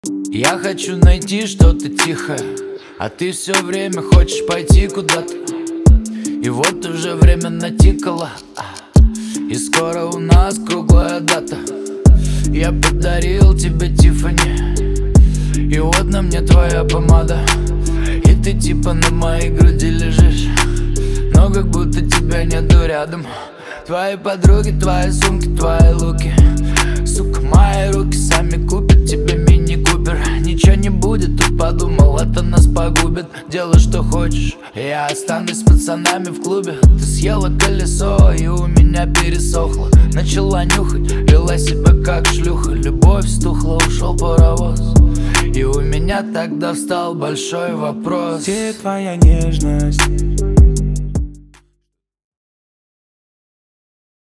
Я хочу найти что-то тихое, а ты все время хочешь пойти куда-то. И вот уже время натикало, и скоро у нас круглая дата. Я подарил тебе Тиффани, и вот на мне твоя помада. И ты типа на моей груди лежишь, но как будто тебя нету рядом. Твои подруги, твои сумки, твои луки. Сука, мои руки сами купят тебе мини-купер. Ничего не будет, тут подумал, это нас погубит. Делай, что хочешь, я останусь с пацанами в клубе. Ты съела колесо, и у меня пересохло. Начала нюхать, вела себя как шлюха. Любовь стухла, ушел паровоз, и у меня тогда встал большой вопрос. Где твоя нежность?